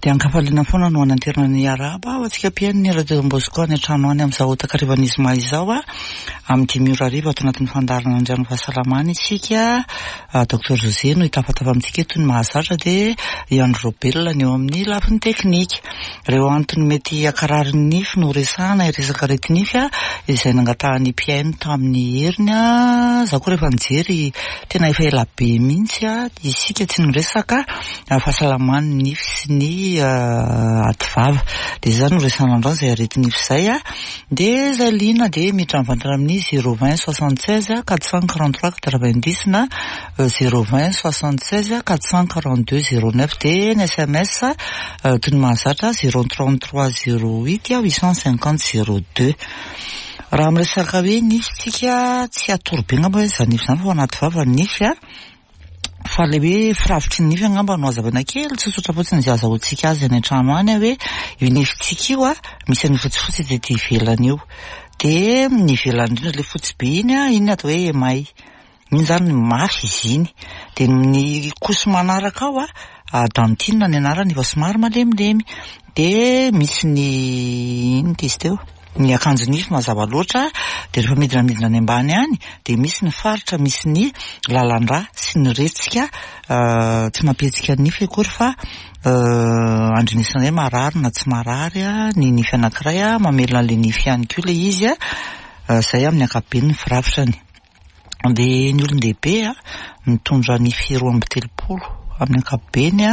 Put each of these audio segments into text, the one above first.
Dia ankafaliana foana no ananterana ny araba ao antsika pianiny radio Bosco any an-trano any amin'izao takarivan'izy ma izao amin'ny 10:00 ato anatin'ny fandarana andriano fahasalamana isika. Dr José no hitafatafa amintsika eto ny mahazatra dia Iandro Robel ny eo amin'ny lafiny teknika. Ireo antony mety akarary nify no resahana resaka retinify izay nangatahany piaino tamin'ny heriny. Za koa rehefa nijery tena efa ela be mihitsy isika tsy niresaka fahasalamana nify sy ny ativava dia zany resana andro izay aretinify izay dia zay lina dia miditra mivantana amin'ny 020 76 443 90 na 020 76 442 09 dia ny SMS toy ny mahazatra 033 08 850 02. Raha miresaka hoe nifytsika tsy atorobe ngamba hoe za nify zany fa anaty vava nify fa le hoe firavitry ny nify angamba no azavana kely tsotsotra fotsiny izay azahoantsika azy any an-trano any hoe io nifytsika io misy ny fotsifotsy dia ivelany io dia ny ivelany indrindra le fotsy be iny atao hoe may iny zany mafy izy iny dia ny koso manaraka ao dantinina ny anarany efa somary malemilemy dia misy ny ino izy teo ny akanjo nify mazava loatra dia rehefa midina ny ambany any dia misy ny faritra misy ny lalandra sy ny retsika tsy mampihetsika nify akory fa andrinisana hoe marary na tsy marary ny nify anankiray mamelona le nify ihany koa le izy zay amin'ny ankapobeny ny firafitrany. Dia ny olon-dehibe mitondra nify 2.30 amin'ny ankapobeny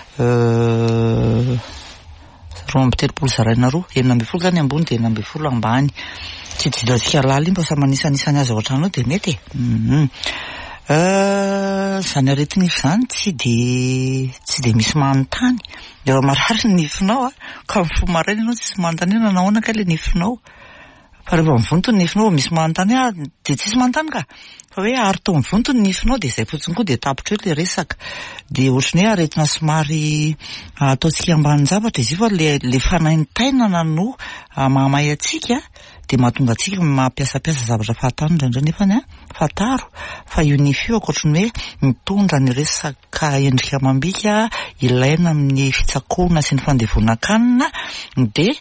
2.30 zaraina roa 9.0 zany ambony dia 9.0 ambany tsy didantsika lala iny fa manisanisany azy ao an-trano dia mety zany aretinify zany tsy dia misy manontany dia marary ny nifinao ka mifoha maraina ianao tsisy manontany nanao ka le nifinao fa rehefa mivonto ny nifinao misy manontany dia tsisy manontany ka fa hoe ary tao mivonto ny nifinao dia izay fotsiny koa dia tapitra hoe le resaka dia ohatrany hoe aretina somary ataontsika ambanin-javatra izy io fa le fanaintainana no mahamay atsika dia mahatonga atsika mampiasapiasa zavatra fahatany indraindray nefany fahataro fa io nify io akoatrany hoe mitondra ny resaka endrika amam-bika ilaina amin'ny fitsakoana sy ny fandevonan-kanina dia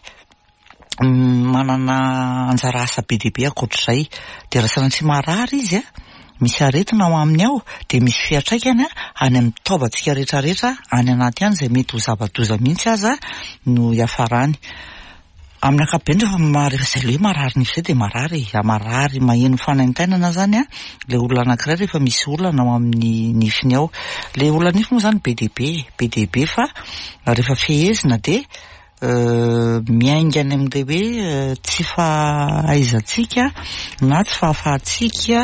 manana anjara asa be dia be akoatr'izay dia raha sanatry marary izy misy aretina ao aminy ao dia misy fiatraikany any amin'ny taovantsika rehetrarehetra any anaty any izay mety ho zava-doza mihitsy aza no hiafarany amin'ny ankapobeny rehefa izay le hoe marary nify izay dia marary maheno fanaintainana zany le olona anankiray rehefa misy olana ao amin'ny nifiny ao. Le olana nify moa zany be dia be fa rehefa fehezina dia miaingany amin'ilay hoe tsy fahaizantsika na tsy fahafahantsika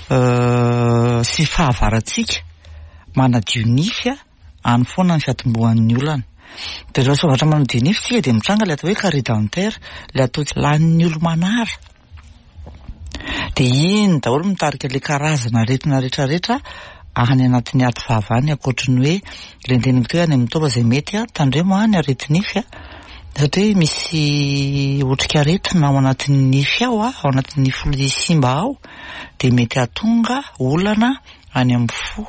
sy fahavaratsika manadio nify any foana ny fiatombohan'ny olana. Dia rehefa sovatra manadio nify tsika dia mitranga le atao hoe carie dentaire le atao lanin'ny olo-manara dia iny daholo mitarika le karazana aretina rehetrarehetra any anatin'ny ativava any akoatrany hoe renteniko teo any amin'ny taova izay mety tandremo any aretinify satria misy otrika aretina ao anatin'ny nify ao anatin'ny nify olona simba ao dia mety hahatonga olana any amin'ny fo,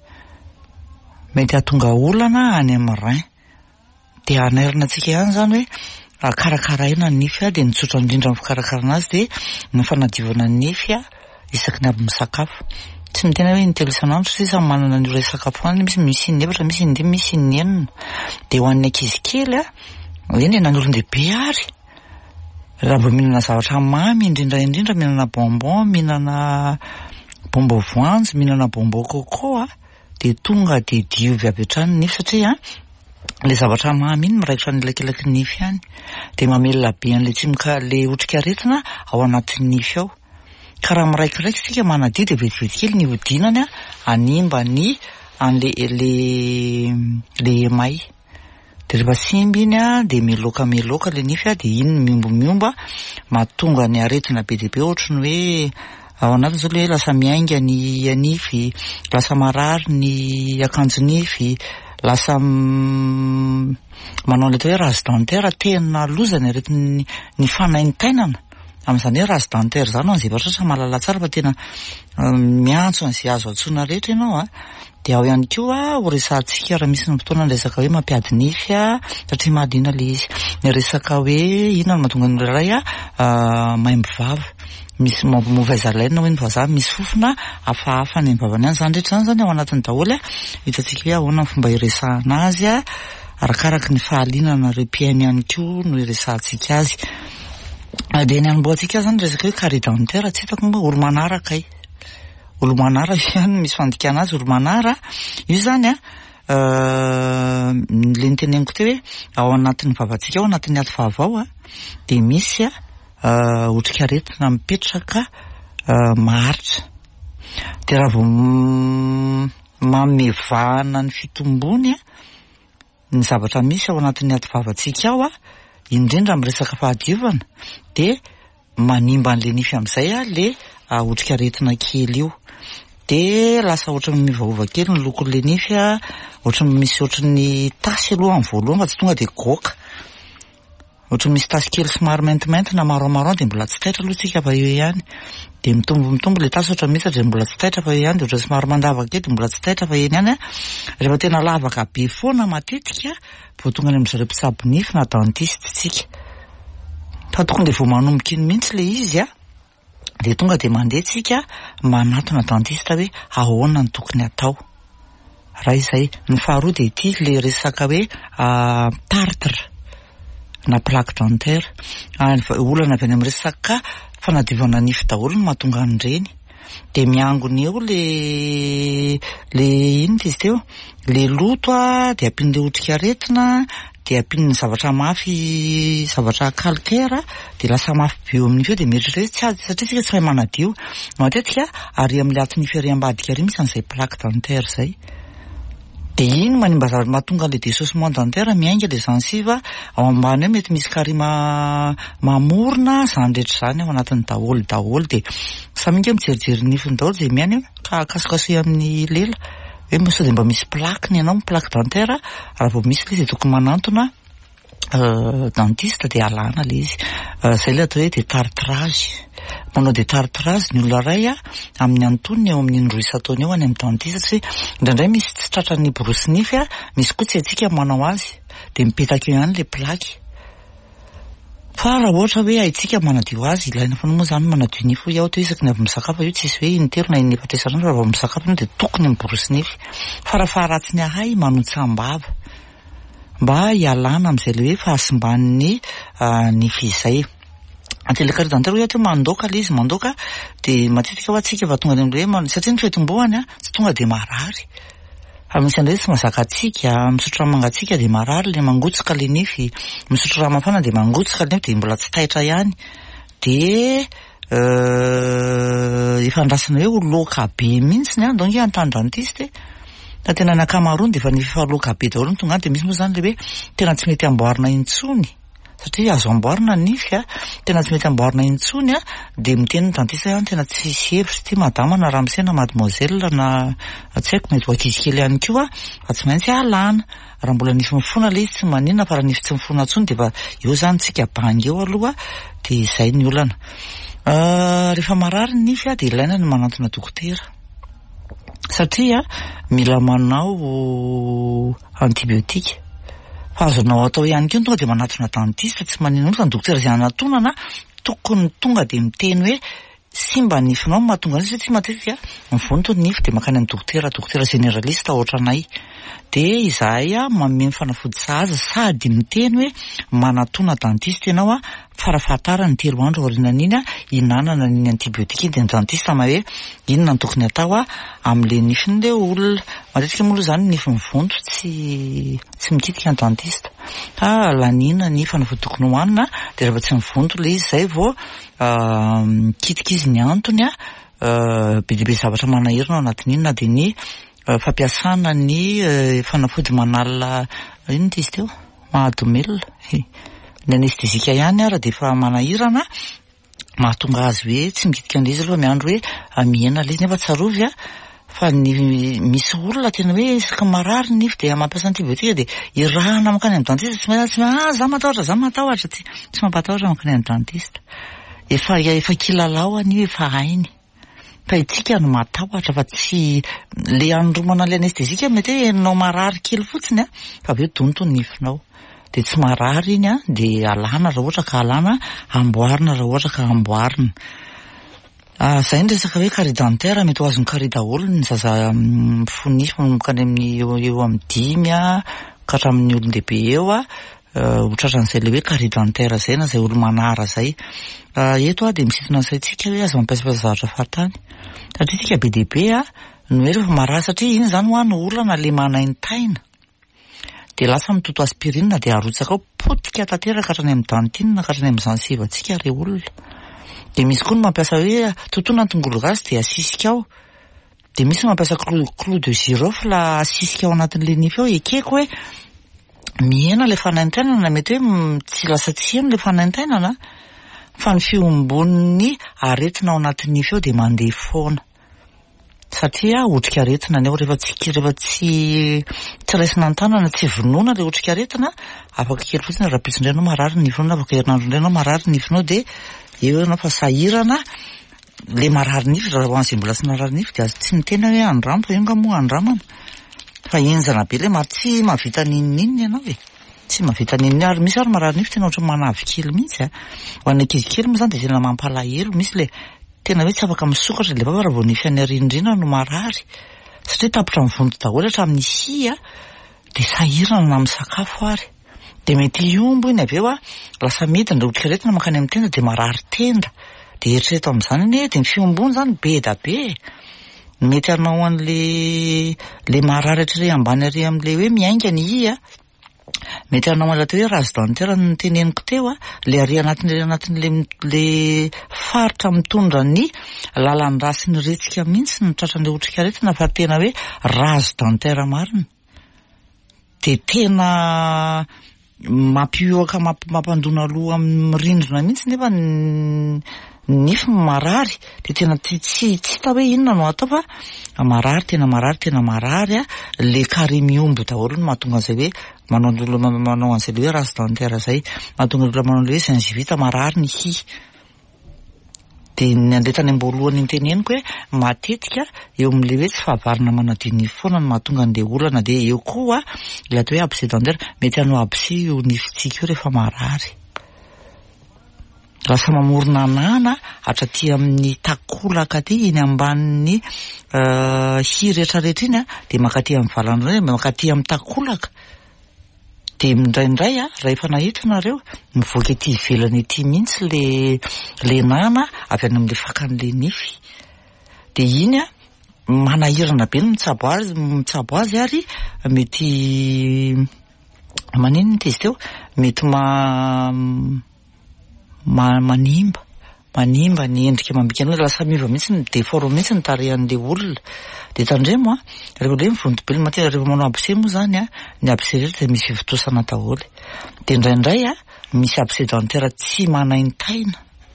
mety hahatonga olana any amin'ny rein dia anairana antsika ihany zany hoe karakaraina ny nify dia nitsotra indrindra amin'ny fikarakarana azy dia ny fanadiovana ny nify isaky ny aby misakafo tsy mitena hoe intelo isanandro sisa manana ny ora isakafoanany misy inefatra misy indimy misy inenina dia ho an'ny ankizy kely eny na ny olon-dehibe ary raha vao mihinana zavatra mamy indrindra mihinana bonbon mihinana bonbon voanjo mihinana bonbon coco dia tonga dia diovy avy hatrany nify satria le zavatra mamy iny miraikitra ny lekelaky nify ihany dia mamelona be an'le le otrika aretina ao anatin'ny nify ao ka raha miraikiraiky sika manadio dia vetivety kely ny hodinany animba ny le may dia rehefa simba iny dia meloka le nify dia iny miombomiomba mahatonga ny aretina be dia be ohatrany hoe ao anatin' izao le hoe lasa miainga ny nify, lasa marary ny akanjo nify, lasa manao le atao hoe razy dentaire tena lozany aretin'ny fanaintainana amin'izany hoe race dentaire zany ho an'izay vatra mahalala tsara fa tena miantso an'izay azo antsoina rehetra ianao dia ao ihany koa ho resantsika raha misy ny fotoana ny resaka hoe mampiady nify satria mahaliana le izy ny resaka hoe inona no mahatonga ny iray maimbo vava misy mauvaise haleine hoe ny vazaha misy fofona hafahafa ny vavany any zany rehetra zany ao anatiny daholo hitantsika hoe ahoana ny fomba iresahana azy arakaraka ny fahaliana na repiainy ihany koa no iresantsika azy dia ny anomboantsika zany resaka hoe carie dentaire tsy hitako moa olo-manaraka olo-manara ihany misy fandikana azy olo-manara io zany le niteneniko teo hoe ao anatin'ny vavantsika ao anatin'ny aty vava dia misy otrikaretina mipetraka maharitra dia raha vao mamevana ny fitombony ny zavatra misy ao anatin'ny aty vavantsika ao indrindra miresaka fahadiovana dia manimba an'le nify amin'izay le otrikaretina kely io dia lasa ohatran'ny mivaova kely ny lokon'le nify ohatran'ny misy ohatran'ny tasy aloha amin'ny voalohany fa tsy tonga dia goaka ohatran'ny misy tasy kely somary maintimainty na marron dia mbola tsy taitra aloha tsika fa eo ihany dia mitombo le tasy ohatran'ny misy dia mbola tsy taitra fa eo ihany dia ohatran'ny somary mandava kely dia mbola tsy taitra fa eny ihany rehefa tena lavaka be foana matetika vao tonga any amin'izareo mpitsabo nify na dentiste tsika fa tokony dia vao manomboka iny mihitsy le izy dia tonga dia mandeha tsika manatona dentiste hoe ahoana ny tokony atao raha izay ny faharoa dia ity le resaka hoe tartre na plaque dentaire olana avy any amin'ny resaka fanadiovana nify daholo no mahatonga an'ireny dia miangony eo le inona izy teo le loto dia ampian'le otrikaretina dia ampian'ny zavatra mafy zavatra calcaire dia lasa mafy be eo amin'n'io dia mieritrerety tsy azy satria tsika tsy mahay manadio matetika ary amin'le aty nify ary ambadika ary misy an'izay plaque dentaire zay dia iny manimba zavatra mahatonga le dessaussement dentaire miainga le gencive ao ambany eo mety misy carie mamorona zany rehetra zany ao anatin'ny daholo dia saminga mijerijery nifiny daholo dia miany ka kasokasoy amin'ny lela hoe sao dia mba misy plaque ny ianao plaque dentaire raha vao misy le izy tokony manantona dentiste dia alana le izy zay le atao hoe détartrage manao détartrage ny olona ray amin'ny antonony eo amin'ny indroa isa-taona eo any amin'ny dentiste satria indraindray misy tsy tratrany borosy nify misy koa tsy antsika manao azy dia mipetaka eo ihany le plaque fa raha ohatra hoe haitsika manadio azy ilaina foana moa zany manadio nify ho iaho teo isaky ny avy misakafo io tsisy hoe intelo na inefatra isanandro raha vao misakafo io dia tokony miborosy nify fa raha faharatsiny ahay manontsaam-bava mba hialana amin'izay le hoe fahasimban'ny nify izay antely le carie dentaire ho iaho teo mandoaka le izy mandoaka dia matetika ho atsika va tonga dia hoe satria ny fetombohany tsy tonga dia marary misy an'ireny tsy mazaka atsika misotro rano mangatsika dia marary le mangotsika le nify misotro rano mafana dia mangotsika le nify dia mbola tsy taitra ihany dia efa andrasana hoe ho loka be mihitsy donc antany dentiste na tena ny akamaroany dia efa nify efa loka be daholo ny tonga any dia misy moa zany le hoe tena tsy mety amboarina intsony satria azo amboarina nify tena tsy mety amboarina intsony dia miteny ny dentiste tena tsy hevitra ty madama na ramose na mademoiselle na tsy haiko mety ho ankizy kely ihany koa fa tsy maintsy alana raha mbola nify mifona le izy tsy maninona fa raha nify tsy mifona intsony dia efa eo zany tsika bangy eo aloha dia izay ny olana rehefa marary ny nify dia ilaina ny manantona dokotera satria mila manao antibiotika fa azonao atao ihany koa tonga dia manatona dentiste tsy maninona fa ny dokotera izay anatonana tokony tonga dia miteny hoe simba nifinao mahatonga azy satria matetika mivonto ny nify dia makany amin'ny dokotera generaliste ohatranay dia izahay mameno fanafody sahaza sady miteny hoe manatona dentiste ianao farafahatarany 3 andro aorinan'iny inanana n'iny antibiotika iny dia ny dentiste ma hoe inona ny tokony atao amin'le nifin'le olona matetika moa zany nify mivonto tsy mikitika ny dentiste lanina ny fanafody tokony hohanina dia rehefa tsy mivonto le izy zay vao mikitika izy ny antony be dia be zavatra manahirana ao anatin'iny na dia ny fampiasana ny fanafody manala inona izy teo mahadomelona ny anestezika ihany raha dia efa manahirana mahatonga azy hoe tsy mikitika an'le izy aloha miandro hoe miena le izy nefa tsarovy fa ny misy olona tena hoe isaky marary ny nify dia mampiasa antibiotika dia irahana makany amin'ny dentiste tsy za matahotra tsy mampatahotra makany amin'ny dentiste efa kilalao anio efa hainy. Fa itsika no matahotra fa tsy le andromana le anestezika mety hoe enao marary kely fotsiny fa aveo tonto ny nifinao. De tsy marary iny de alana raha ohatra ka alana, amboarina raha ohatra ka amboarina. Zay ny resaka hoe carie dentaire mety ho azony carie daholo ny zaza fonify manomboka any amin'ny eo amin'ny 5 ka hatramin'ny olon-dehibe eo ohatran'izay le hoe carie dentaire zay na zay olo manara zay. Eto de misintona ansaitsika hoe aza mampiasa zavatra fahatany. Satria tsika be dehibe no hoe rehefa marary satria iny zany ho an'ny olana le manaintaina. De lasa mitoto aspirine de arotsaka ao potika tanteraka hatrany amin'ny dentine ka hatrany amin'ny gencive tsika re olona. De misy koa no mampiasa hoe totona tongolo gasy de asisika ao. De misy mampiasa clou de girofle asisika ao anatin'le nify ao ekeko hoe miena le fanaintainana mety hoe tsy lasa tsy le fanaintainana fa ny fiombon'ny aretina ao anatin'ny nify ao de mandeha foana. Satria otrika aretina ny ao rehefa tsy raisina ny tanana tsy vonoina le otrika aretina afaka kely fotsiny raha pitsindrainao marary ny nifinao afaka herinandro indray anao marary ny nifinao de eo ianao fa sahirana le marary nify raha ho an'izay mbola tsy marary nify de tsy mitena hoe andramo fa io nga moa andramana fa enjana be le tsy mahavita ninnininy ianao tsy mahavita ninnininy ary misy ary marary nify tena ohatran'ny manavy kely mihitsy ho an'ny ankizy kely moa zany de tena mampalahelo misy le tena hoe tsy afaka misokatra le vava raha vao nify any arindrina no marary satria tapitra mivonto daholo hatramin'ny hia de sahirana na misakafo ary de mety iombo iny aveo lasa midina le otrika aretina mankany amin'ny tenda de marary tenda de eritrereto amin'izany iny de ny fiombony zany be da be mety anao an'le marary hatrire ambany ary amin'le hoe miainga ny hia mety anao an'le hoe razy dentaire ny teneniko teo le ary anatin'le faritra mitondra ny lalan'ny ra sy ny retsika mihitsy ny tratran'le otrika aretina fa tena hoe razy dentaire marina de tena mampioaka mampandona aloha amin'ny rindrina mihitsy nefa nify marary de tena tsy hita hoe inona no atao fa tena marary le carie miombo daholo no mahatonga an'izay hoe manao an'izay le hoe razy dentaire zay mahatonga olona manao le hoe gingivite marary ny hy. De ny andetany amboalohany teneniko hoe matetika eo amin'le hoe tsy fahavarina manadio nify foana no mahatonga an'le olana de eo koa le atao hoe abcès dentaire mety hanao abcès io nifitsika io rehefa marary. Lasa mamorona anana hatraty amin'ny takolaka aty iny ambanin'ny hy rehetrarehetra iny de makaty amin'ny valana ray makaty amin'ny takolaka de indraindray raha efa nahita nareo mivoaka ety ivelany ety mihitsy le nana avy any amin'le fakan'le nify de iny manahirana be ny mitsabo azy ary mety manino ny tezy teo mety manimba ny endrika mambika an'ilay lasa miva mihitsy ny déforme mihitsy ny tarehan'le olona de tandremo rehefa le mivonto be matetiky rehefa manao abcès moa zany ny abcès rehetra de misy fitosana daholo de indraindray misy abcès dentaire tsy manaintaina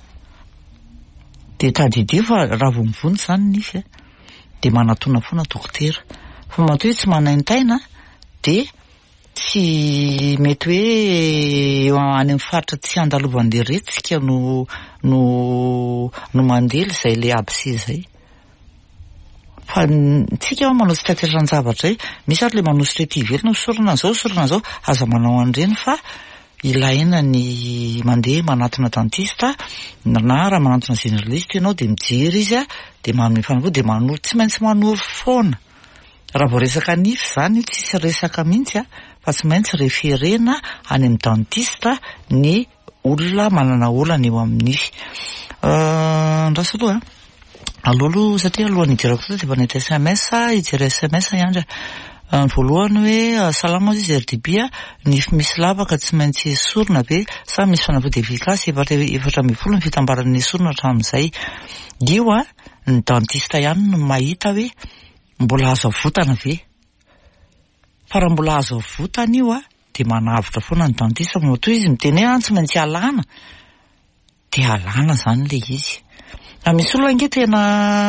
de tadidio fa raha vao mivonto zany nify de manatona foana dokotera fa matoa hoe tsy manaintaina de tsy mety hoe eo any amin'ny faritra tsy andalovan'le retsika no mandely zay le abcès zay fa tsika manao tsy taterana zavatra misy ary le manositra ety ivelany sorana zao aza manao an'ireny fa ilaina ny mandeha manatona dentiste na raha manatona généraliste ianao de mijery izy de manome fanampo de tsy maintsy manory foana raha vao resaka nify zany tsisy resaka mihitsy fa tsy maintsy referena any amin'ny dentiste ny olona manana olana eo amin'ny nify. Ndraso aloha alolo satria alohan'ny idirako de efa nety SMS ijery SMS ihany ny voalohany hoe salama izy RDB nify misy lavaka tsy maintsy esorina be sa misy fanafody efikasy efatra ambin'ny folo ny fitambaran'ny esorina hatramin'izay io ny dentiste ihany no mahita hoe mbola azo avotana ve fa raha mbola azo avotana io de manavotra foana ny dentiste fa toy izy miteny tsy maintsy alana de alana zany le izy. Misy olona ange tena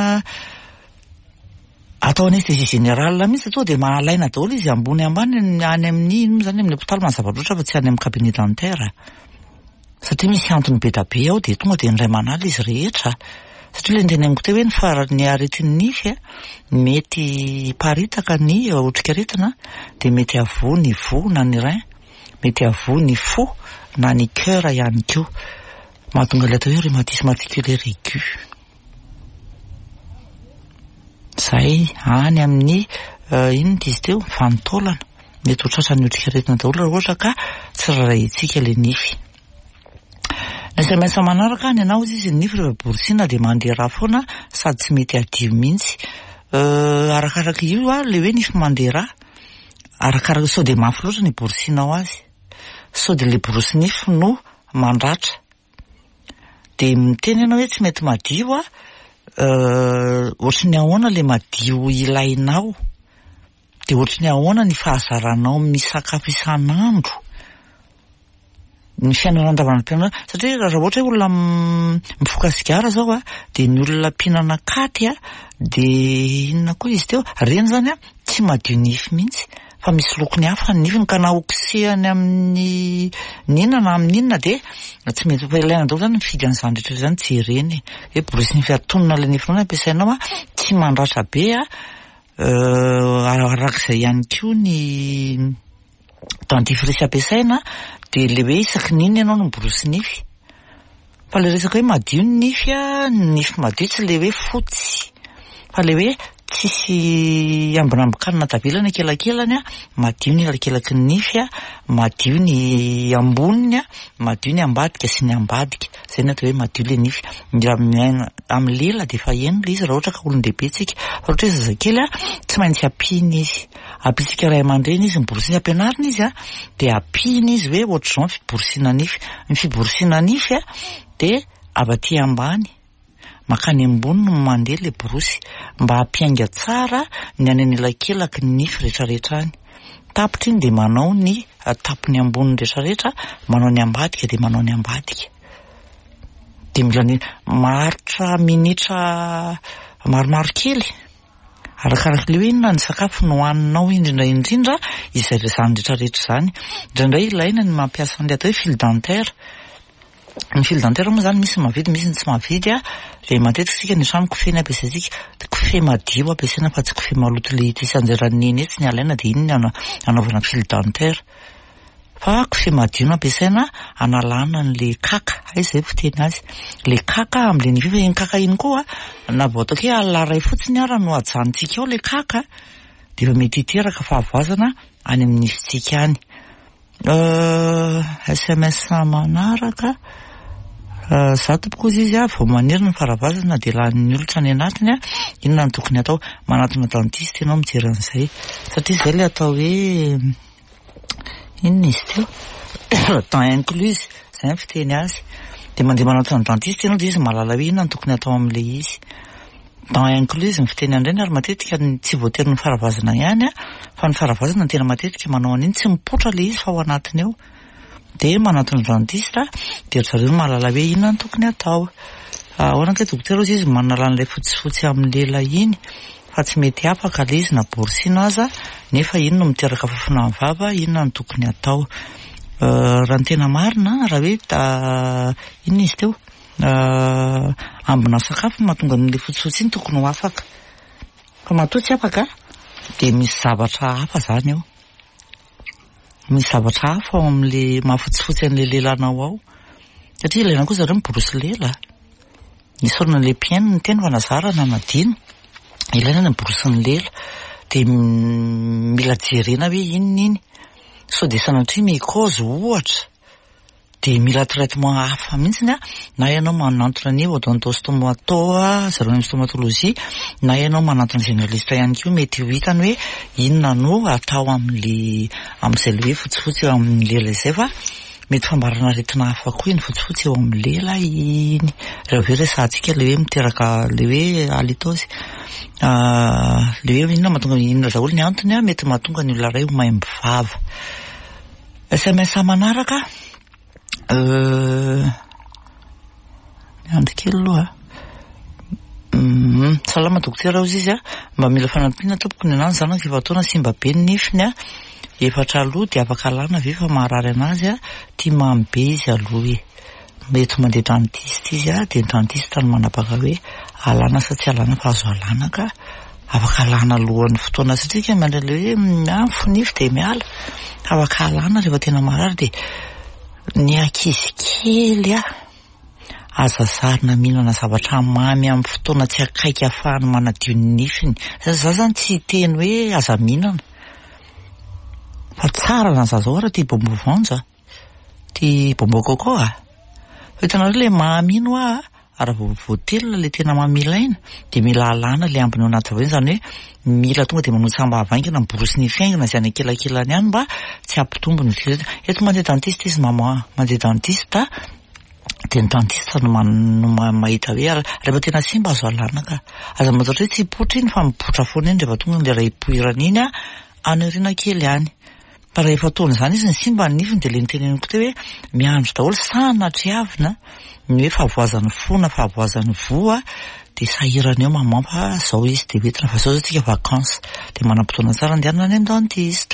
atao anesthésie générale mihitsy to de mahalaina daholo izy ambony ambany any amin'ny ino zany amin'ny hôpitaly mazava loatra fa tsy any amin'ny cabinet dentaire satria misy antony be tabe ao de tonga de ndray manala izy rehetra. Satria le teny amiko teo hoe ny farany aretin'ny nify mety paritaka ny otrikaretina de mety avo ny vo na ny rein, mety avo ny fo na ny cœur ihany koa. Mahatonga le atao hoe rhumatisme articulaire aigu. Zay any amin'ny inona izy teo vanitaolana mety ho tratran'ny otrikaretina daholo raha ohatra ka tsy rarahintsika le nify. Ny SMS manaraka any anao izy ny nify rehefa borsina de mandeha raha foana sady tsy mety adio mihitsy. Arakaraka io le hoe nify mandeha raha, arakaraka sao de mafy loatra ny borsinao azy, sao de le borosy nify no mandratra. De miteny ianao hoe tsy mety madio ohatry ny ahoana le madio ilainao, de ohatry ny ahoana ny fahazaranao misakafo isan'andro, ny fiainana andavanandro. Satria raha ohatra hoe olona mifoka sigara zao de ny olona mpihinana katy de inona koa izy teo, reny zany tsy madio nify mihitsy fa misy lokony hafa ny nifiny ka na okisehany amin'ny ninona na amin'ny inona de tsy mety fa ilaina daholo zany mifidy an'izany rehetra zany tsy ireny hoe borosy nify atonona le nifinao ampiasainao tsy mandratra be arak'izay ihany koa ny dentifrice ampiasaina de le hoe isaky niny ianao no miborosy nify. Fa le resaka hoe madio ny nify madio tsy le hoe fotsy fa le hoe tsisy ambinambikanina tabelana kelakelany madio ny elakelaky ny nify madio ny amboniny madio ny ambadika sy ny ambadika. Zay ny atao hoe madio le nify. Amin'ny lela de fa eno le izy raha ohatra ka olon-dehibe tsika. Fa ohatra hoe zazakely tsy maintsy ampihana izy, ampiantsika ray aman-dreny izy miborosy ampianarina izy de ampihana izy hoe ohatr'izao fiborosiana nify. Ny fiborosiana nify de avy aty ambany makany ambony no mandeha le borosy mba hampiainga tsara ny any anelakelaky ny nify rehetrarehetra any. Tapitra iny de manao ny tapony ambony rehetrarehetra, manao ny ambadika de manao ny ambadika. De mila ny maritra minitra maromaro kely arakaraka le hoe inona ny sakafo no hoaninao indrindra izay zany rehetrarehetra zany. Indraindray ilaina ny mampiasa an'ilay atao hoe fil dentaire. Ny fil dentaire moa zany misy mavidy misy tsy mavidy le matetika sika ny trano kofeny ampiasaitsika de kofehy madio ampiasaina fa tsy kofehy maloto le hita isanjeran'iny tsy ny alaina de iny anaovana fil dentaire. Fa kofehy madio no ampiasaina analana an'le kaka, izay fiteny azy le kaka am'le nify. Iny kaka iny koa na vao ataoko hoe alaray fotsiny ara no ajanontsika ao le kaka de efa mety hiteraka fahavazana any amin'ny nifitsika any. SMS manaraka zato kosa izy vao maniry ny faravazana de lanin'ny olitra any anatiny inona ny tokony atao. Manatona dentiste ianao mijery an'izay satria zay le atao hoe inona izy teo temps inclus zay ny fiteny azy. De mandeha manatona dentiste ianao de izy mahalala hoe inona ny tokony atao am'le izy. Temps inclus ny fiteny an'ireny ary matetika tsy voatery ny faravazana ihany fa ny faravazana ny tena matetika manao an'iny tsy mipotra le izy fa ao anatiny ao. De manatona dentiste de zareo mahalala hoe inona ny tokony atao. Ahoana ke dokotera izy manala an'ilay fotsifotsy amin'ny lela iny fa tsy mety afaka le izy na borsina aza nefa iny no miteraka fofona amin'ny vava. Inona ny tokony atao raha ny tena marina raha hoe inona izy teo ambina sakafo mahatonga n'le fotsifotsy iny tokony ho afaka fa matoa tsy afaka de misy zavatra hafa zany ao, misy zavatra hafa ao amin'le mahafotsifotsy an'le lelanao ao satria ilaina koa zareo miborosy lela. Nisy olona le piainy ny teny fa nazarana nadino ilaina ny miborosy ny lela de mila jerena hoe inona sao de sanatria mycose ohatra de mila traitement hafa mihitsy na ianao manantona ny odontostomato zareo ny stomatologie na ianao manantona généraliste ihany koa mety ho hitany hoe inona no atao am'izay le hoe fotsifotsy eo amin'ny lela izay fa mety fambarana aretina hafa koa iny fotsifotsy eo amin'ny lela iny raha hoe resantsika le hoe miteraka le hoe halitose le hoe inona mahatonga inona daholo ny antony mety mahatonga ny olona ray ho maimby vava. SMS manaraka andro kely aloha salama dokotera ozy izy mba mila fanampiana tompoko ny anany zanako efa taona simba be ny nifiny efatra aloha de afaka alana ve fa maharary anazy tia mamy be izy aloha mety mandeha dentiste izy dia dentiste no manapaka hoe alana sa tsy alana fa azo alana ka afaka alana alohan'ny fotoana satria mandrele hoe fonify dia miala afaka alana rehefa tena marary dia ny ankizy kely aza zarina mihinana zavatra mamy amin'ny fotoana tsy akaiky ahafahany manadio ny nifiny. Za zany tsy teny hoe aza mihinana fa tsara na zazao ara tia bombo voanjo tia bombo coco hitanareo le mamino ara votelina le tena mamilaina dia mila alana le ambiny ao anaty zaveny zany hoe mila tonga dia manotsamba avaingana miborosy ny fiaingana izay any ankilakilany ihany mba tsy ampitombo ny firetra. Eto mandeha dentiste izy mama mandeha dentiste dia ny dentiste no mahita hoe rehefa tena simba azo alana ka aza matatra hoe tsy hipotra iny fa mipotra foana iny rehefa tonga le raha hipoirana iny anoriana kely any. Fa rehefa taona izany izy ny simba ny nifiny dia le niteneniko teo hoe miandro daholo sanatriavina ny hoe fahavoazan'ny fona fahavoazan'ny voa dia sahirana eo mamampa zao izy dia hoentina fa zao tsika vakansa dia manam-potoana tsara andehanana any amin'ny dentiste.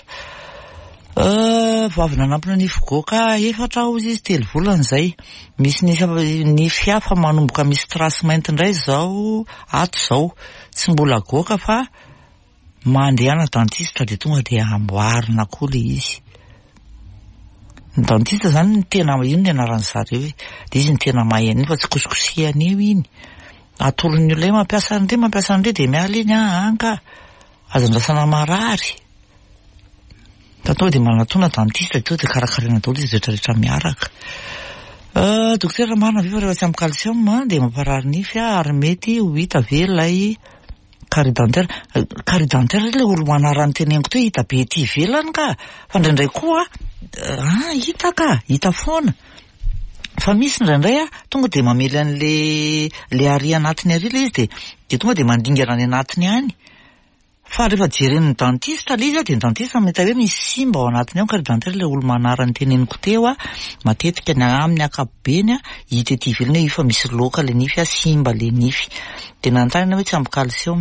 Vavy nanampina nify goka 4 ao izy 3 volana izay misy nify hafa manomboka misy trasy mainty indray zao ato zao tsy mbola goka fa mandehana dentiste dia tonga dia amboarina koa le izy. Ny dentiste zany ny tena ino ny anaran'ny zareo hoe dia izy ny tena mahay an'iny fa tsy kosikosehany eo iny atolon'ny olona mampiasa an'ireo dia miala iny anka azandrasana marary tatao dia manatona dentiste to dia karakaraina daholo izy rehetrarehetra miaraka. Dokotera marina ve fa rehefa tsy ampy calcium dia mamparary nify ary mety ho hita ve ilay carie dentaire ilay olo manarany teneniko teo hita be ety ivelany ka fa indraindray koa hita ka hita foana fa misy indraindray tonga dia mamely an'le ary anatiny ary ilay izy dia tonga dia mandingana any anatiny any. Fa rehefa jeren'ny dentiste ilay izy dia ny dentiste mety hoe misy simba ao anatiny ao carie dentaire ilay olo manarany teneniko teo matetika ny amin'ny ankapobeny hita ety ivelany hoe efa misy loka le nify simba le nify dia nanontanina hoe tsy ampy calcium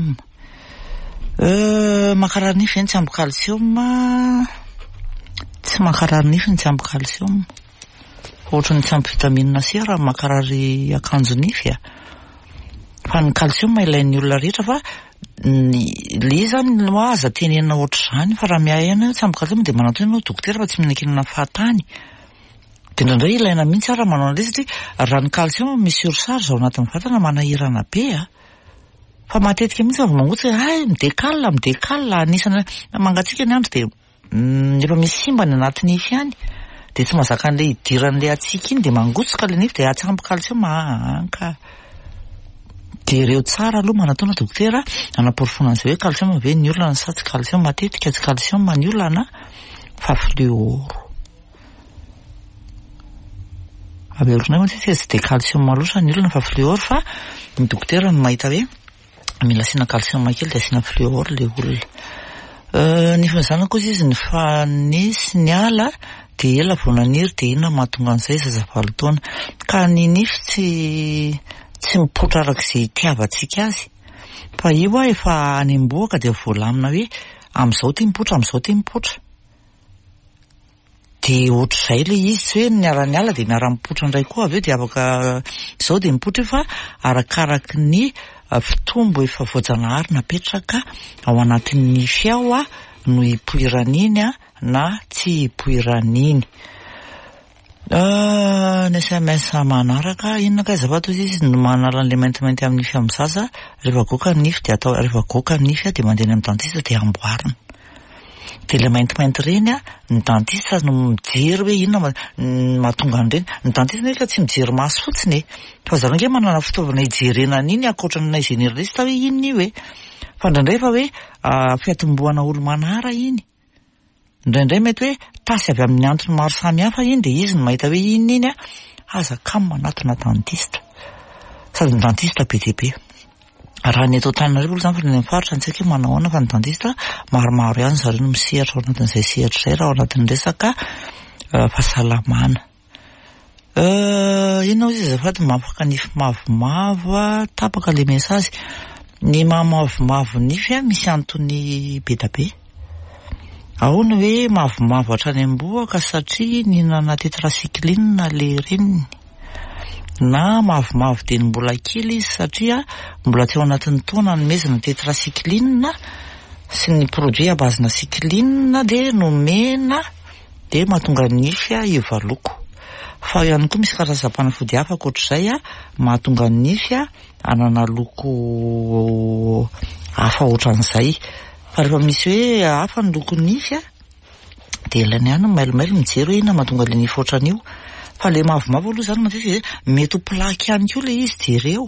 makarary nify tsy ampy calcium tsy makarary nify ny tsy ampy calcium ohatrany tsy ampy vitamine C raha makarary akanjo nify fa ny calcium ilain'ny olona rehetra fa le zany no aza tenena ohatr'izany fa raha miaina tsy ampy calcium dia manatony ianao dokotera fa tsy mihinan-kenana fahatany dia indraindray ilaina mihitsy raha manao an'ilay satria raha ny calcium misy surcharge ao anatin'ny vatana manahirana be fa matetika mihitsy avy mangotsy midekala anisana mangatsika ny andro dia efa misy simba ny anatin'ny nify ihany dia tsy mahazaka an'ilay hidiran'ilay atsika iny dia mangotsoka ilay nify dia tsy ampy calcium anka dia ireo tsara aloha manatona dokotera anaporofona an'izay hoe calcium ve ny olana sa tsy calcium matetika tsy calcium ny olana fa fluor averina moa tsy dia calcium loatra ny olana fa fluor fa ny dokotera no mahita hoe mila asiana calcium kely dia asiana fluor le olona. Ny fanizana kosa izy ny fanesy ny ala dia ela vao naniry dia inona mahatonga an'izay zazavalo taona ka ny nify tsy mipotra arak'izay itiavantsika azy fa io efa any am-boaka dia voalamina hoe amin'izao tia mipotra dia ohatr'izay ilay izy tsy hoe miara-ny ala dia miara-mipotra indray koa avy eo dia afaka izao dia mipotra fa arakaraky ny fitombo efa voajanahary napetraka ao anatin'ny nify ao no hipoiran'iny na tsy hipoiran'iny. Ny SMS manaraka inona ka zavato izy no manala an'ilay maintimainty amin'ny nify amin'ny zaza rehefa goka ny nify dia atao rehefa goka ny nify dia mandeha amin'ny dentiste dia amboarina dia ilay maintimainty reny ny dentiste no mijery hoe inona mahatonga an'ireny. Ny dentiste nefa tsy mijery maso fotsiny fa zareo nge manana fitaovana hijerenana iny ankoatran'ny généraliste hoe inona io fa indraindray fa hoe fiatomboana olo manara iny indraindray mety hoe tasy avy amin'ny antony maro samihafa iny dia izy no mahita hoe inona iny aza kamo manatona dentiste sady ny dentiste be dia be raha ny eto Antananarivo izany fa ny faritra antsika manao ana fa ny dentiste maromaro ihany zareo no misehatra ao anatin'izay sehatra izay raha ao anatin'ny resaka fahasalamana. Inona izy azafady mampaka nify mavomavo tapaka le mesazy ny mamavomavo nify misy antony be da be ao ny hoe mavomavo hatrany am-boaka satria nihinana tetracycline le reniny na mavomavo dia mbola kely izy satria mbola tsy ao anatin'ny taona nomezana tetracycline sy ny produit abazina cycline dia nomena dia mahatonga nify ivaloko. Fa ihany koa misy karazam-panafody hafa ankoatr'izay mahatonga nify anana loko hafa ohatran'izay. Fa rehefa misy hoe hafa ny loko nify dia ilany ihany mailomailo mijery hoe inona mahatonga le nify ohatran'io. Fa le mavomavo aloha zany matetika mety ho plaky ihany koa le izy jereo.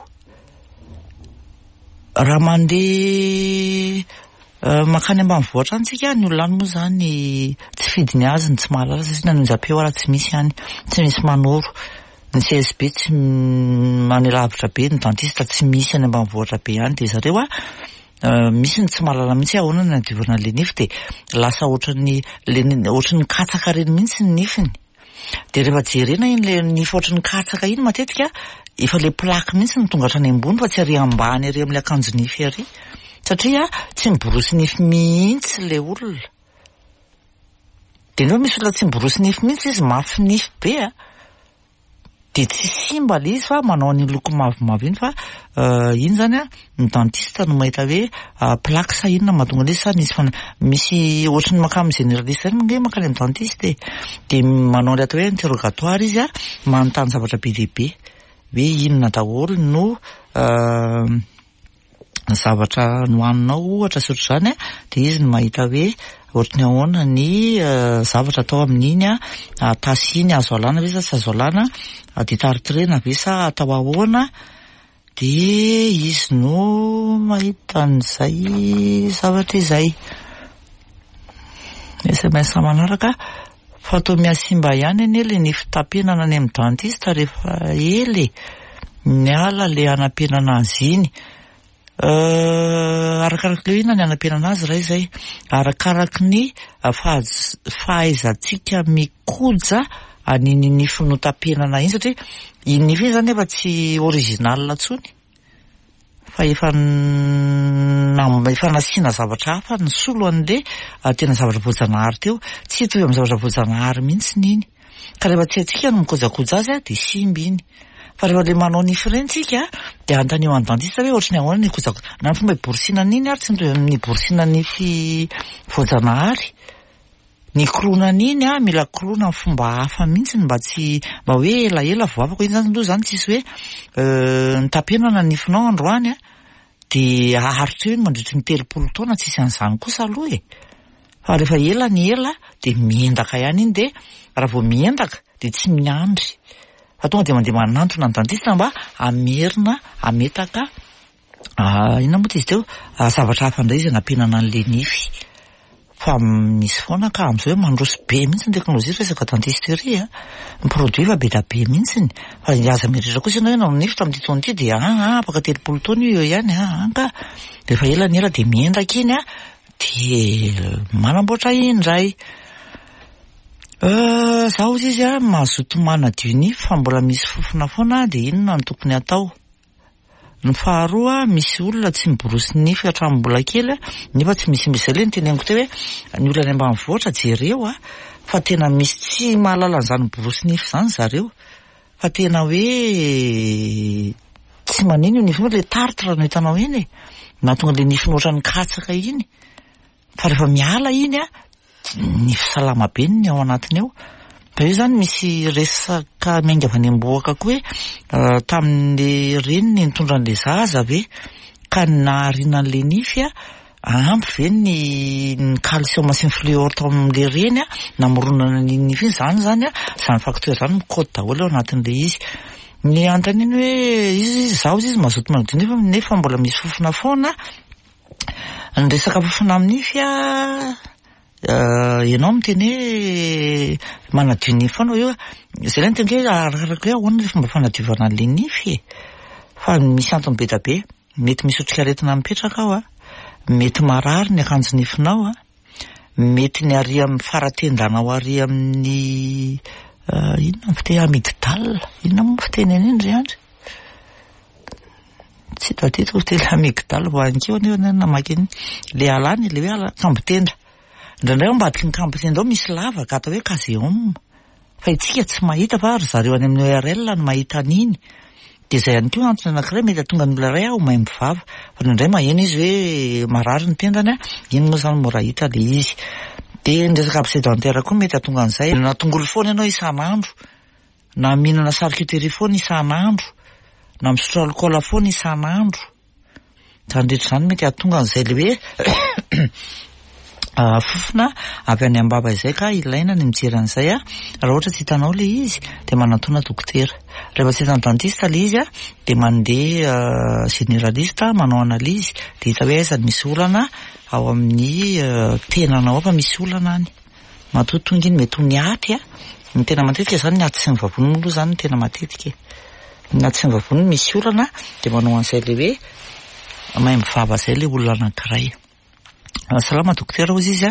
Raha mandeha makany ambanivohitra antsika ny olona moa zany tsy fidiny azy ny tsy mahalala satria nanonjam-peo ara tsy misy ihany, tsy misy manoro. Ny CSB tsy manelavitra be, ny dentiste tsy misy any ambanivohitra be ihany dia zareo misy ny tsy mahalala mihitsy ahoana ny andiovana le nify dia lasa ohatran'ny katsaka reny mihitsy ny nifiny. Dia rehefa jerena iny le nify ohatran'ny katsaka iny matetika efa le plaky mihitsy ny tonga hatrany ambony fa tsy ary ambany ary amin'ny akanjo nify ary satria tsy miborosy nify mihitsy le olona. Dia nefa misy olona tsy miborosy nify mihitsy izy mafy nify be dia tsy simba le izy fa manao ny loko mavomavo iny fa iny zany ny dentiste no mahita hoe plaky sa inona mahatonga le sa misy ohatrany makamy généraliste zany nge makany amin'ny dentiste dia manao le atao hoe interrogatoire izy manontany zavatra be dia be hoe inona daholo no zavatra nohaninao ohatra sy ohatr'izany dia izy no mahita hoe ohatrany ahoana ny zavatra atao amin'iny tasy iny azo alana ve sa tsy azo alana, ditaritirena ve sa atao ahoana, dia izy no mahita an'izay zavatra izay. SMS manaraka fa atao miasimba ihany anie le nify tapenana any amin'ny dentiste rehefa ely miala le anampenana azy iny. Arakaraka le inona ny anampenana azy raha izay, arakaraky ny fahaizantsika mikoja an'iny nify notapenana iny satria iny nify iny zany efa tsy original intsony fa efa nasiana zavatra hafa ny solo an'le tena zavatra voajanahary teo, tsy hitovy amin'ny zavatra voajanahary mihitsy n'iny. Ka rehefa tsy haintsika no mikojakoja azy dia simba iny. Fa rehefa le manao nify ireny tsika dia anontany eo an-dentiste hoe ohatrany ahoana ny kojakoja na ny fomba hiborosiana n'iny ary tsy mitovy amin'ny borosiana nify voajanahary. Ny korona n'iny mila korona amin'ny fomba hafa mihitsy mba hoe elaela vao afaka iny zany aloha zany tsisy hoe nitapenana ny nifinao androany dia aharitra eo iny mandritry ny 30 taona tsisy an'izany kosa aloha fa rehefa ela ny ela dia miendaka ihany iny dia raha vao miendaka dia tsy miandry fa tonga dia mandeha manantona ny dentiste mba amerina ametaka inona moa izy teo zavatra hafa indray izy anampenana an'le nify. Fa misy foana ka amin'izao hoe mandroso be mihitsy ny teknôlôjia resaka dentisterie ny produit fa be da be mihitsy fa aza miritra kosa ianao nanao nify tamin'ity taona ity dia afaka 30 taona io ihany ka rehefa ela ny ela dia miendaka iny dia manamboatra indray. Zaho izy mazoto manadio nify fa mbola misy fofona foana dia inona no tokony atao. Ny faharoa misy olona tsy miborosy nify hatramin'ny mbola kely nefa tsy misy le ny teneniko teo hoe ny olona any ambanivohitra jereo fa tena misy tsy mahalala an'izany miborosy nify izany zareo fa tena hoe tsy manino io nify io le taritra no hitanao iny nahatonga le nify nohatran'ny katsaka iny fa rehefa miala iny nify salama be ny ao anatiny eo. Fa io zany misy resaka miainga avy any am-boaka koa hoe tamin'ny reniny nitondra an'le zaza ve ka nahariana an'le nify ampy ve ny calcium sy ny fluor tao amin'le reny namoronana ny nify iny zany facteur zany mikôdy daholo ao anatin'le izy. Ny antaniny hoe izy zaho izy mazoto manadio nify nefa mbola misy fofona foana ny resaka fofona amin'ny nify ianao miteny hoe manadio nify foana io izay ilay ny teny hoe arakaraka hoe ahoana le fomba fanadiovana an'le nify fa misy antony be da be. Mety misy otrikaretina mipetraka ao mety marary ny akanjo nifinao mety ny ary amin'ny faratendanao ary amin'ny inona ny fiteny amygdale inona moa fiteny an'iny ry andry tsy tadidiko fiteny amygdale vo ankeo nefa namaky le alany le hoe kambotendra indraindray ao ambadiky ny kambotendra ao misy lavaka atao hoe caséum fa itsika tsy mahita fa ry zareo any amin'ny ORL no mahita an'iny. De zay ihany koa antony anankiray mety tonga ny olona ray aho mahay mivava fa indray maheno izy hoe marary ny tendany iny moa zany mora hita le izy. De ny resaka absedantera koa mety atonga an'izay na tongolo foana ianao isan'andro, na mihinana charcuterie foana isan'andro, na misotro alcool foana isan'andro. Zandritra zany mety atonga an'izay le hoe fofona avy any ambava izay ka ilaina ny mijery an'izay raha ohatra tsy hitanao le izy de manatona dokotera. Rehefa tsy hitan'ny dentiste le izy de mandeha généraliste manao analyse de hita hoe aiza misy olana ao amin'ny tenanao fa misy olana any matotonga iny mety ho ny aty ny tena matetika zany ny aty sy ny vavony moa zany ny tena matetika ny aty sy ny vavony misy olana de manao an'izay le hoe mahay mivava zay le olona anankiray. Salama dokotera ozy izy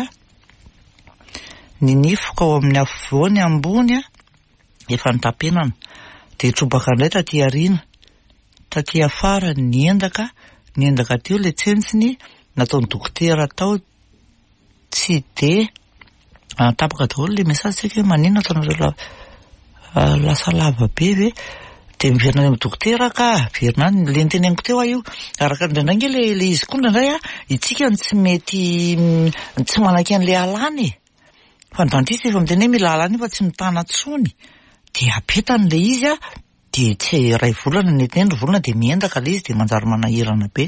ny nifoka ao amin'ny afovoany ambony efa nitapenana de trobaka indray taty arina taty afara ny endaka teo le tsentsiny nataony dokotera tao tsy de tapaka daholo le message tsika hoe manino ataonareo lasa lava be ve de miverina ny dokotera ka verina le nteneniko teo io araka ndraindray le izy koa ndraindray itsika tsy mety tsy manaky an'le alany fa ny dentiste efa miteny hoe mila alany fa tsy mitana tsony de apetany le izy de tsy ray volana ny tendro volana de miendaka le izy de manjary manahirana be.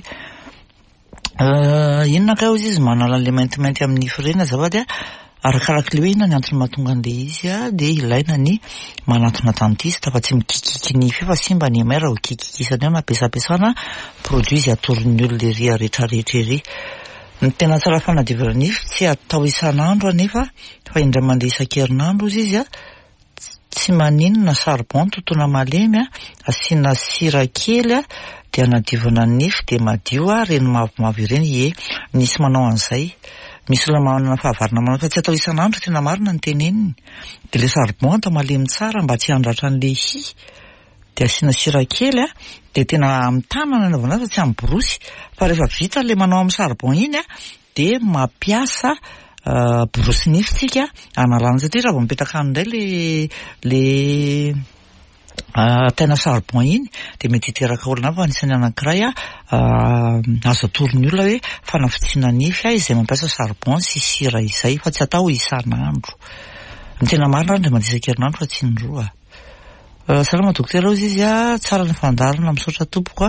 Inona ka izy manala le maintimainty amin'ny firena zavady arakaraka le hoe inona ny antony mahatonga an'le izy de ilaina ny manatona dentiste fa tsy mikikiky nify fa simba ny mera ho kikikisany eo na ampiasana produit izy atoron'ny olona le ria rehetrarehetra ery. Ny tena tsara fanadivana nify tsy atao isan'andro anefa fa indray mandeha isan-kerinandro izy tsy maninona charbon totona malemy asiana sira kely de anadivana nify de madio reny mavomavo ireny misy manao an'izay. Misy olona manana fahavarana manao fa tsy atao isan'andro tena marina ny teneniny de le charbon atao malemy tsara mba tsy handratra an'le hy de asiana sira kely de tena amin'ny tanana anaovana fa tsy amin'ny borosy fa rehefa vita le manao amin'ny charbon iny de mampiasa borosy nify tsika analana satria raha vao mipetaka an'indray le tena charbon iny de mety hiteraka olona fa anisany anankiray azo atoron'ny olona hoe fanafitsiana nify izay mampiasa charbon sy sira izay fa tsy atao isan'andro. Ny tena marina ndray mandeha isan-kerinandro fa tsy indroa. Salama dokotera ozy izy tsara ny fandarana misaotra tompoko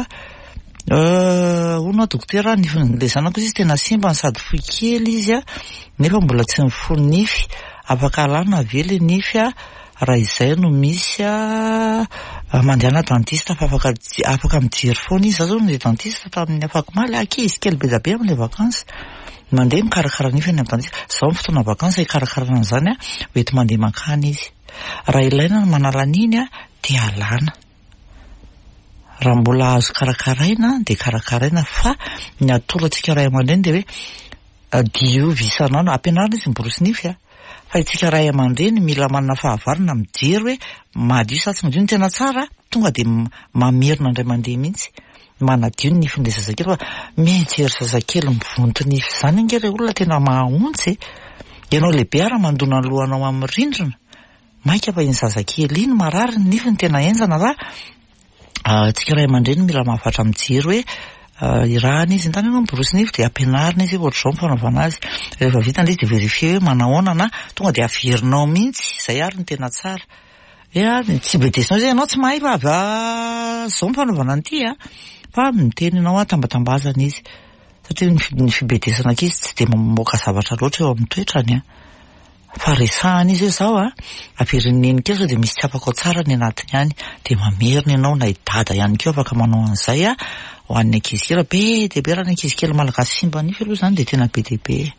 ona dokotera le zanako izy tena simba sady fohy kely izy nefa mbola tsy mifono nify afaka alana avely nify raha izay no misy mandehana dentiste fa afaka mijery foana izy zao ny dentiste tamin'ny afaka maly akizy kely be da be amin'le vakansa mandeha mikarakara nify any amin'ny dentiste zao ny fotoana vakansa ikarakarana an'izany hoety mandeha makany izy raha ilaina ny manala an'iny de alana raha mbola azo karakaraina de karakaraina fa ny atolotsika ray aman-dreny de hoe diovy isan'andro ampianarina izy miborosy nify fa itsika ray aman-dreny mila manana fahavarana mijery hoe madio sa tsy madio ny tena tsara tonga de mamerina indray mandeha mihitsy manadio ny nify le zazakely fa mijery zazakely mivonto nify zany angely olona tena mahahontsy ianao lehibe ara mandona ny lohanao amin'ny rindrina maika fa iny zazakely iny marary ny nify ny tena enzana raha tsika ray aman-dreny mila mahafatra mijery hoe irahana izy nytany ianao miborosy nify de ampianarina izy ohatr'izao ny fanaovana azy rehefa vita le izy de verifie hoe manahoana na tonga de averinao mihitsy izay ary ny tena tsara tsy bedesinao zay ianao tsy mahay fa zao ny fanaovana an'ity fa miteninao tambatambazana izy satria ny fibedesana ankizy tsy de mamoaka zavatra loatra eo amin'ny toetrany fa resahana izy zao averineny kely sao de misy tsy afaka ao tsara ny anatiny any de mamerina ianao na idada ihany keo afaka manao an'izay ho an'ny ankizy kely be de be raha ny ankizy kely malagasy simba nify aloha zany de tena be de be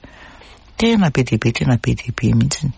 mihitsy.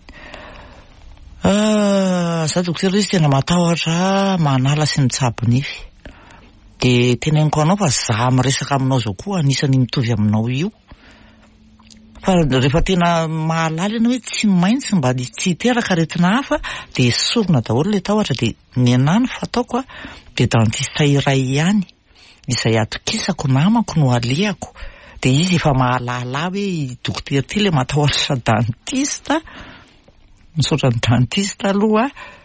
Za dokotera izy tena matahotra manala sy mitsabo nify de teneniko anao fa za miresaka aminao zao koa anisany mitovy aminao io fa rehefa tena mahalala ianao hoe tsy maintsy mba tsy hiteraka aretina hafa de esorina daholo le tahotra de ny anany fataoko de dentiste iray ihany izay atokisako namako no alehako de izy efa mahalala hoe dokotera ty le matahotra dentiste misaotra ny dentiste aloha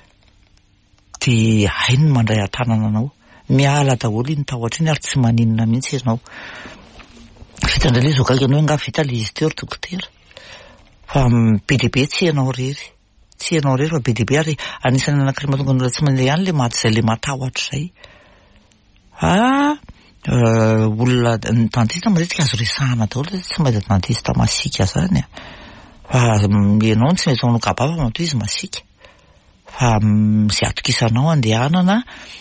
dia hainy mandray an-tanana anao, miala daholo iny tahotra iny ary tsy maninona mihitsy ianao. Vitandray le zao gaga anao nga vita le izy teo ry dokotera, fa be dia be tsy ianao rery, tsy ianao rery fa be dia be ary anisan'ny anankiray mahatonga ny olona tsy mandeha ihany le maty izay le matahotra izay. Olona ny dentiste matetika azo resahana daholo, tsy mahita dentiste masika zany fa ianao tsy mety manao gaba fa matoa izy masika, fa izay atokisanao andehanana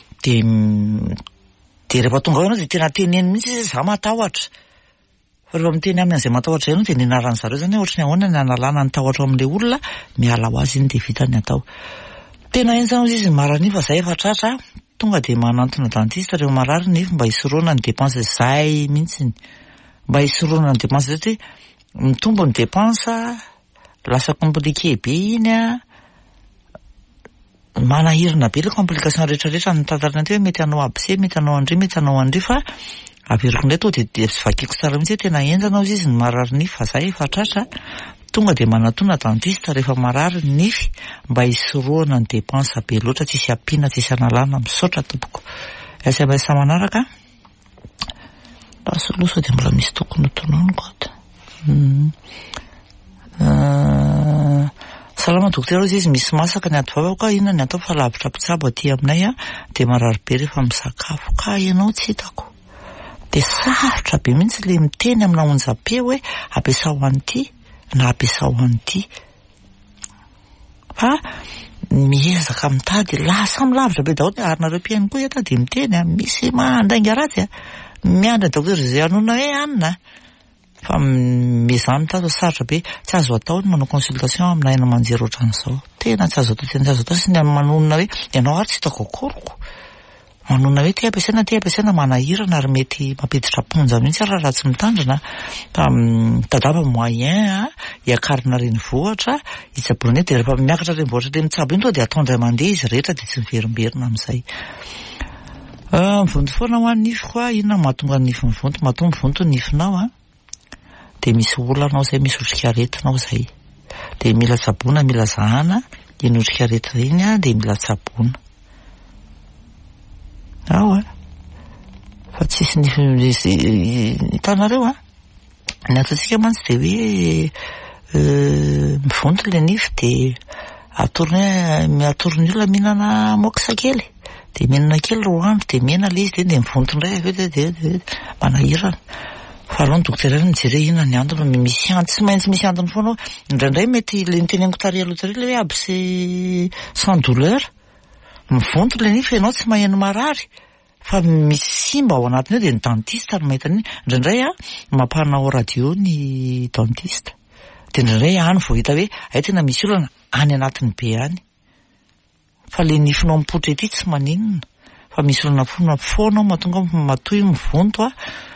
dia rehefa tonga ao ianao dia tena teneny mihitsy izy za matahotra, fa rehefa miteny aminy an'izay matahotra ianao dia ninaran'ny zareo zany ohatry ny ahoana ny analana ny tahotra amin'ilay olona, miala ho azy iny dia vita ny atao. Tena enjana izy marary fa zay efa tratra tonga dia manantona dentiste rehefa marary nify mba hisoroana ny dépense zay mihitsy, mba hisoroana ny dépense zay mitombo ny dépense, lasa compliqué be iny manahirana be le complication rehetrarehetra ny tantarana teo, mety anao abse, mety anao andre, mety anao andre, fa averiko indray to dia vakiko tsara mihitsy tena enjana izy ny marary nify fa zay efa tratra tonga dia manatona dentiste rehefa marary nify mba hisoroana ny dépense be loatra, tsisy ampiana, tsisy analana, misaotra tompoko. SMS manaraka lasoloso dia mbola misy tokony tononoko salama dokotera izy misy masaka ny ato vavako, inona ny atao fa lavitra pitsabo aty aminay dia marary be rehefa misakafo, ka ianao tsy hitako dia sarotra be mihitsy le miteny amina onjam-pe hoe ampiasao an'ity na ampiasao an'ity, fa miezaka mitady lasa milavitra be daholo. Arinareo mpiainy koa eto dia miteny misy mandainga ratsy miandry dokotera izay anona hoe anina, fa mizany mitady sarotra be, tsy azo atao ny manao consultation amina ena manjery ohatran'izao, tena tsy azo atao, tena tsy azo atao, sy ny manonona hoe ianao ary tsy hitako akoroko, manona hoe ty ampiasaina manahirana ary mety mampiditra ponja mihitsy raha tsy mitandrina, fa tadava moyen iakarina reny vohatra itsaboana dia rehefa miakatra reny vohatra le mitsabo iny to dia ataondray mandeha izy rehetra dia tsy miverimberina amin'izay. Mivonto foana ho an'ny nify koa, inona mahatonga ny nify mivonto, mahatonga mivonto ny nifinao dia misy olanao zay, misy otrikaretinao zay, dia mila tsaboana, mila zahana iny otrikaretina iny dia mila tsaboana fa tsisy nify hitanareo ny ataontsika mantsy dia hoe mivonto le nify dia atorony olona mihinana moxa kely, dia mihinana kely roa andro dia miena le izy dia mivonto indray avy dia manahirana. Fa aloha ny dokotera ny mijery inona ny antony, misy antony, tsy maintsy misy antony foana. Indraindray mety le niteneniko tary aloha tary le hoe abse sans douleur, mivonto le nify ianao tsy maheno marary, fa misy simba ao anatiny eo dia ny dentiste no mahita an'iny. Indraindray mampanao radio ny dentiste, dia indraindray any vao hita hoe ay tena misy olana any anatiny be any, fa le nifinao mipoitra ety tsy maninona, fa misy olana foana mahatonga matoy mivonto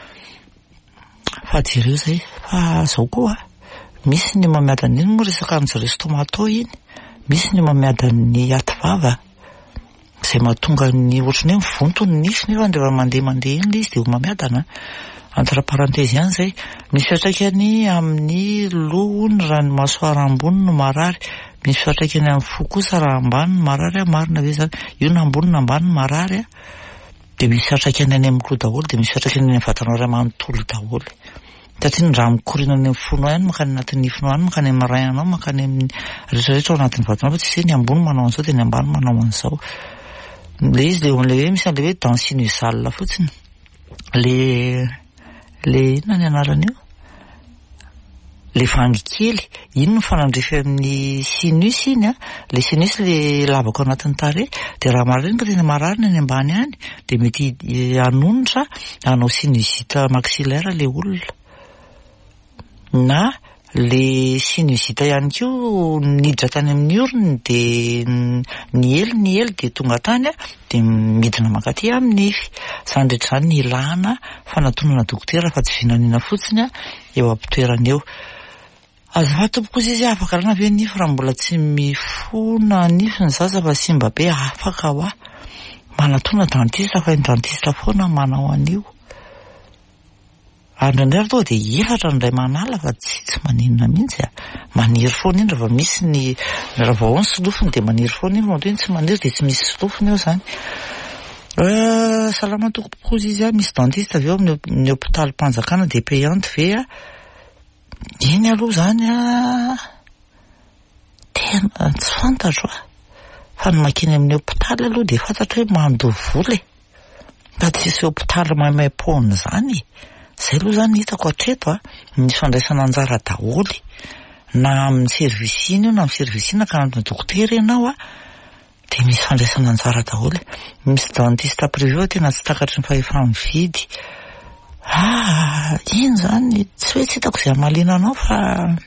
fa jereo zay. Fa zao koa misy ny mamiada n'iny moa resaka an'jareo stomato iny, misy ny mamiada ny ativava izay mahatonga ny ohatrany hoe mivonto ny nify, nefa rehefa mandeha iny le izy dia ho mamiadana. Entre parenthèse ihany zay, misy fiatraikany amin'ny lohony raha ny masoara ambony no marary, misy fiatraikany amin'ny fo kosa raha ambany no marary, marina ve zany, io na ambony na ambany no marary dia misy fiatraikany any amin'ny loha daholo, dia misy fiatraikany any amin'ny vatanao iray manontolo daholo, satria ny raha mikorina any amin'ny fonao ihany makany anatin'ny nifinao ihany, makany amin'ny marainanao, makany amin'ny rehetrarehetra ao anatin'ny vatanao, fa tsy hoe ny ambony manao an'izao dia ny ambany manao an'izao. Le izy le hoe misy an'le hoe dent sinusale fotsiny, le inona ny anaran'io, le vangy kely iny no fanandrefy amin'ny sinus iny le sinus le lavaka ao anatin'ny tarehy, dia raha marary iny ka tena marary ny ambany any dia mety anonitra anao sinusite maxillaire le olona, na le sinusite ihany koa niditra tany amin'ny orony dia ny ely dia tonga tany dia midina mankaty amin'ny nify. Izany rehetra izany ny ilana fanatonana dokotera fa tsy vinaniana fotsiny eo am-pitoerana eo. Azafady tompoko izy afaka alana ve nify raha mbola tsy mifona nify ny zaza fa simba be, afaka ho manatona dentiste fa ny dentiste foana manao an'io. Andrindray aloha dia efatra ndray manala fa tsy maninona mihitsy maniry foana iny rehefa misy ny raha vao ny solofiny dia maniry foana iny mantoy tsy maniry dia tsy misy solofiny eo zany. Salama tokopokozy izy misy dentiste avy eo amin'ny hôpitaly Mpanjakana dia payante ve iny aloha zany tena tsy fantatro fa ny makeny amin'ny hôpitaly aloha dia fantatro hoe mandoa vola fa tsisy hôpitaly maimay-poana zany zay aloha zany hitako hatreto misy fandraisana anjara daholy na amin'ny servisiny io na amin'ny servisina ka amin'ny dokotera ianao dia misy fandraisana anjara daholy. Misy dentiste privé tena tsy takatry ny fahefa-mividy iny zany tsy hoe tsy hitako izay amalina anao fa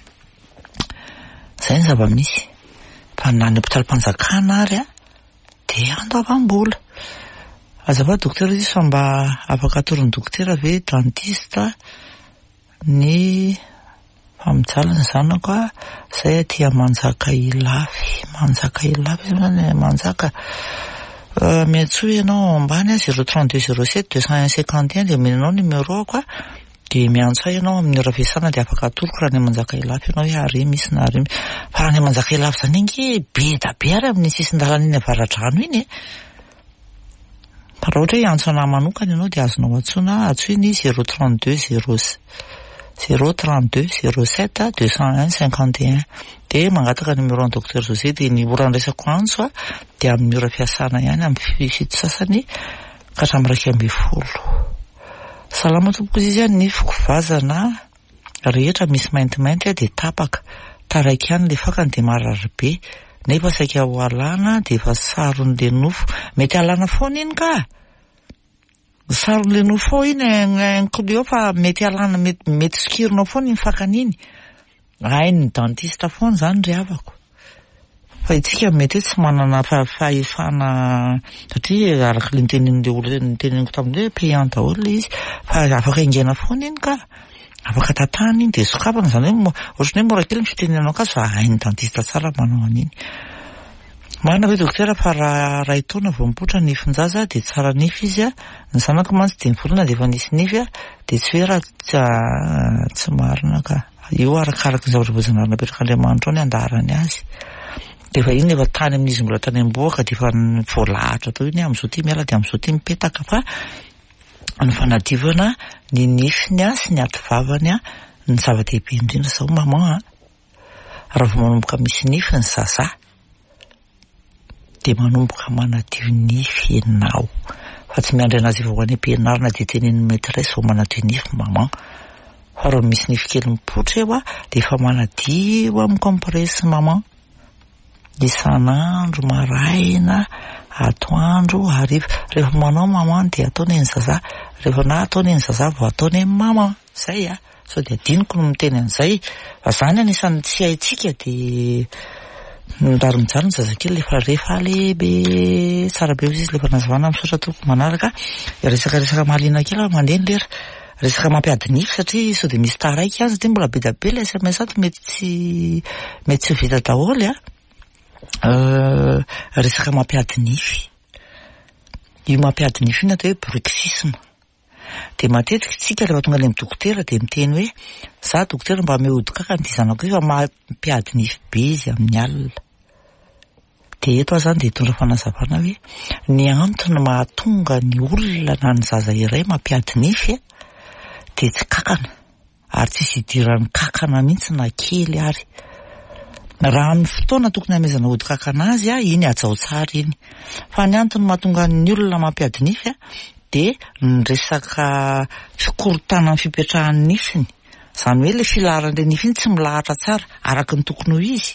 zay ny zava-misy fa na ny hôpitaly Mpanjakana ary dia andoavam-bola. Azafady dokotera izy fa mba afaka atorony dokotera ve dentiste ny famijalana zanako zay tia manjaka ilafy manjaka miantsoa ianao ambany 032 07 251 dia menanao numéro ako dia miantso ianao amin'ny ora fiasana dia afaka atoroko raha ny manjaka ilafy ianao hoe ary misy na ary fa raha ny manjaka ilafy zany ingy be da be ary amin'ny sisin-dalana iny avaradrano iny fa raha ohatra hoe antso anahy manokana ianao dia azonao atsoiny 032 07 201 51 dia mangataka numéro ny docteur José dia ny ora nresako antso dia amin'ny ora fiasana ihany amin'ny fito sasany ka hatramin'ny 12. Salama tokozy izy ny fiko-vazana rehetra misy maintimainty dia tapaka taraiky ihany le fakany dia marary be nefa saika ho alana dia efa saron'le nofo mety alana foana iny ka saron'le nofo iny inclus fa mety alana mety sikirinao foana iny fakany iny ny dentiste foana zany ry havako fa itsika mety tsy manana fahefana satria araka le nitenin'le olona niteneniko tamin'le payante daholo izy fa afaka ingena foana iny ka afaka tatana iny dia sokafana zany hoe ohatrany hoe mora kely fitenenao ka fa hainy dentiste tsara manao an'iny. Marina hoe dokotera fa raha itaona vao mipotra ny nifin-jaza dia tsara nify izy ny zanako mantsy dia mivolana dia efa nisy nify dia tsy hoe raha tsy marina ka io arakaraka ny zavatra napetraka Andriamanitra ao ny andarany azy dia efa iny efa tany amin'izy mbola tany amboaka dia efa voalahatra tao iny amin'izao ty miala dia amin'izao ty mipetaka fa ny fanadivana ny nifiny sy ny ativavany ny zava-dehibe indrindra zao mama raha vao manomboka misy nify ny zaza dia manomboka manadio nify ianao fa tsy miandry anazy efa ho any am-pianarana dia tenenin'ny maîtresse vao manadio nify mama fa raha misy nify kely mipotra eo dia efa manadio amin'ny compresse mama isan'andro maraina atoandro hariva rehefa manao mama dia ataony ny zaza rehefa na ataony ny zaza vao ataony mama zay sao dia adiniko no miteny an'izay fa zany anisan'ny tsy haitsika dia nirary mijanona zazakely rehefa lehibe tsara be izy lefa nazavana misaotra toko manaraka resaka mahaliana kely mandeha ny lera resaka mampiady nify satria sao dia misy taraiky azy dia mbola be da be le SMS ato mety tsy vita daholo resaka mampiady nify io mampiady nify iny atao hoe bruxisme dia matetika tsika rehefa tonga any amin'ny dokotera dia miteny hoe za dokotera mba mehodikaka ny zanako io fa mampiady nify be izy amin'ny alina dia eto zany dia hitondra fanazavana hoe ny antony mahatonga ny olona na ny zaza iray mampiady nify dia tsy kakana ary tsisy idiran'ny kakana mihitsy na kely ary raha amin'ny fotoana tokony hamezana hodikakana azy iny ajao tsara iny fa ny antony mahatonga ny olona mampiady nify dia ny resaka fikorotana amin'ny fipetrahan'ny nifiny zany hoe le filaharan'ilay nify iny tsy milahatra tsara araka ny tokony ho izy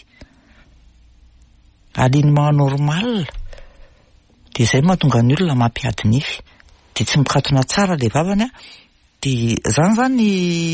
aliny mahanormal dia izay mahatonga ny olona mampiady nify dia tsy mikatona tsara le vavany dia zany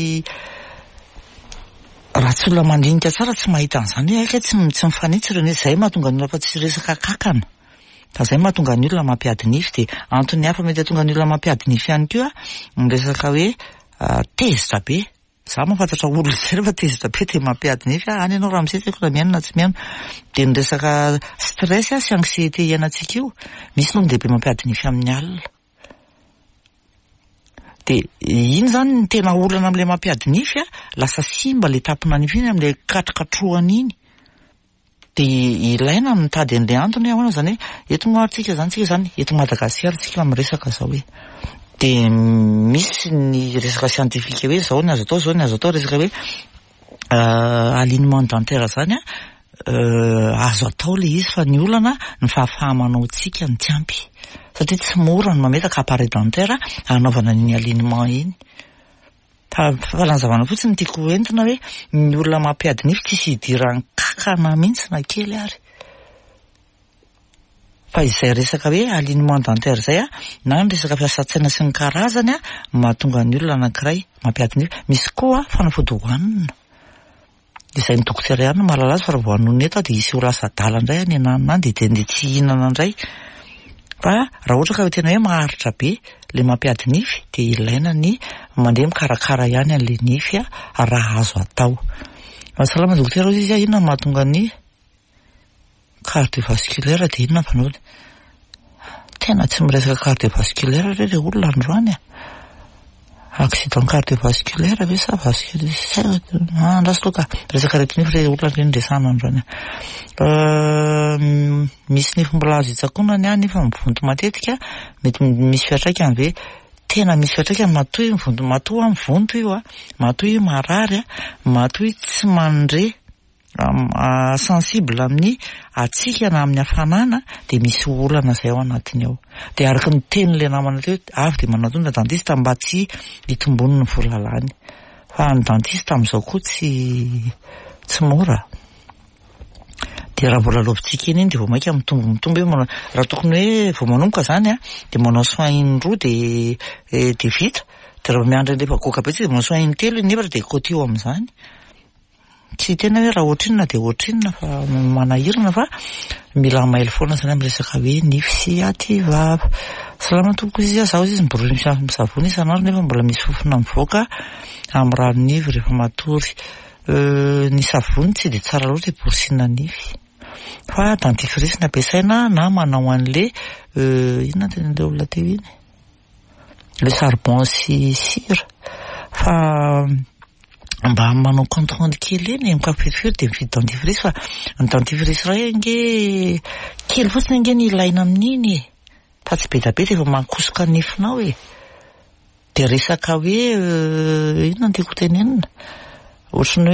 raha tsy olona mandinika tsara tsy mahita an'izany hoe aika tsy mifanitsy ireny hoe izay mahatonga ny olona fa tsy resaka kakana fa izay mahatonga ny olona mampiady nify dia antony hafa mety hatonga ny olona mampiady nify ihany koa ny resaka hoe tezitra be za mahafantatra olona zay rehefa tezitra be dia mampiady nify any ianao raha misetiko raha miaino na tsy miaino dia ny resaka stress sy anxiété iainantsika io misy no dehibe mampiady nify amin'ny alina De iny zany ny tena olana am'le mampiady nify lasa simba le tapona nify iny am'le katrokatrohany iny. De ilaina mitady an'le antony ahoana zany hoe eto moa tsika zany eto Madagasikara tsika miresaka zao hoe. De misy ny resaka scientifique hoe zao ny azo atao resaka hoe alignement dentaire zany azo atao le izy fa ny olana ny fahafahamanao tsika ny tiampy satria tsy mora ny mametaka appareil dentaire anaovana ny alignement iny. Fahalanzavana fotsiny tiako entina hoe ny olona mampiady nify tsisy hidirany kakana mihitsy na kely ary. Fa izay resaka hoe alignement dentaire zay na ny resaka fiasan-tsaina sy ny karazany mahatonga ny olona anankiray mampiady nify. Misy koa fanafody hohanina. Izay ny dokotera ihany mahalala azy fa raha vao hanonona eto dia hisy ho lasa adala indray any ananina any dia tsy hihinana indray. Fa raha ohatra ka hoe tena hoe maharitra be le mampiady nify dia ilaina ny mandeha mikarakara ihany an'le nify raha azo atao. Salama dokotera izy inona mahatonga ny cardiovasculaire dia inona fanaovana? Tena tsy miresaka cardiovasculaire re olona androany accident cardiovasculaire ve sa vasculaire andrasoloka resaka retinify re olona reny resana androany. Misy nify mbola azo itsakonany nefa mivonto matetika mety misy fiatraikany ve tena misy fiatraikany matoy matoa mivonto io matoy marary matoy tsy mandre sensible amin'ny atsika na amin'ny hafanana dia misy olana zay ao anatiny ao. Dia araka ny tenin'le namana teo avy dia manatona dentiste mba tsy hitombony ny volalany. Fa ny dentiste amin'izao koa tsy mora. Dia raha vola lovintsika iny dia vao maika mitombo hoe raha tokony hoe vao manomboka zany dia manao soin indroa dia vita. Dia raha miandry rehefa goaka be dia manao soin intelo nefa dia kotio amin'izany. Tsy tena hoe raha ohatrinona dia ohatrinona fa manahirana fa mila mailo foana zany amin'ny resaka hoe nify sy aty vava. Salama tompoko izy zaho izy miborony misavony isan'andro nefa mbola misy fofona mivoaka amin'ny ranonivy rehefa matory. Ny savony tsy dia tsara loatra hiborosiana nify. Fa dentifrice ny ampiasaina na manao an'le inona tena ilay olona teo iny? Le charbon sy sira. Fa mba manao contrôle kely eny mikapifirifiry dia mividy dentifrice fa ny dentifrice iray nge kely fotsiny nge ny ilaina amin'iny fa tsy be da be dia efa mankosoka nifinao dia resaka hoe inona no tiako tenenina ohatrany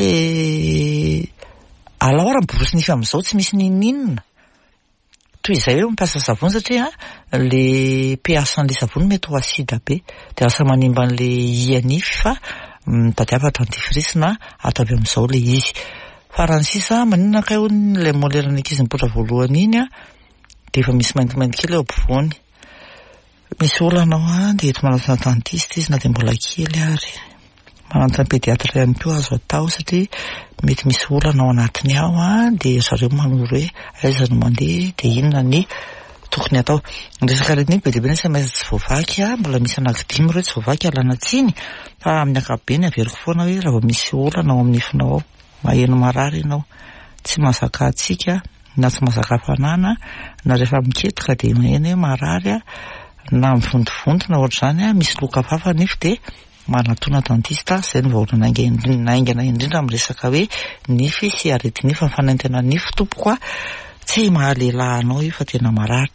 hoe alaora miborosy nify amin'izao tsy misy ninninina toy izay hoe mampiasa savony satria le pH an'le savony mety ho asida be dia lasa manimba an'le ia-nify fa tadiava dentifrice na atao avy amin'izao le izy. Fa raha ny sisa maninona kay hono ilay molerana ankizy mipotra voalohany iny dia efa misy maintimainty kely eo ampovoany. Misy olana dia eto manatona dentiste izy na dia mbola kely ary. Manatona pédiatre ihany koa azo atao satria mety misy olana ao anatiny ao dia zareo manoro hoe aiza no mandeha dia inona ny tokony atao. Ny resaka retinify be dia be ny maisa tsy voavaky mbola misy anankidimy ireo tsy voavaky alana tsiny fa amin'ny ankapobeny averiko foana hoe raha vao misy olana ao amin'ny nifinao ao maheno marary ianao tsy mahazaka atsika na tsy mahazaka hafanana na rehefa miketroka dia maheno hoe marary na mivontovonto na ohatr'izany misy loka fafa nify dia manatona dentiste izay no vaolana naingana indrindra amin'ny resaka hoe nify sy aretinify fa fanaintena nify tompoko tsy mahalela anao io fa tena marary.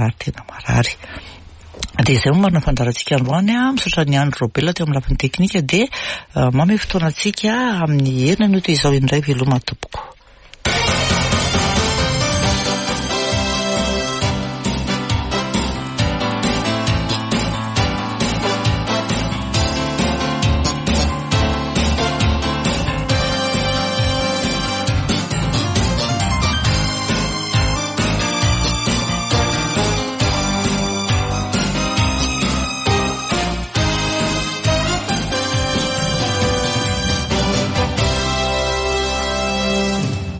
Dia izay marina fandarantsika androany misaotra ny andro Robela teo amin'ny lafiny teknika dia mamy fotoana antsika amin'ny herinana io toy izao indray veloma tompoko.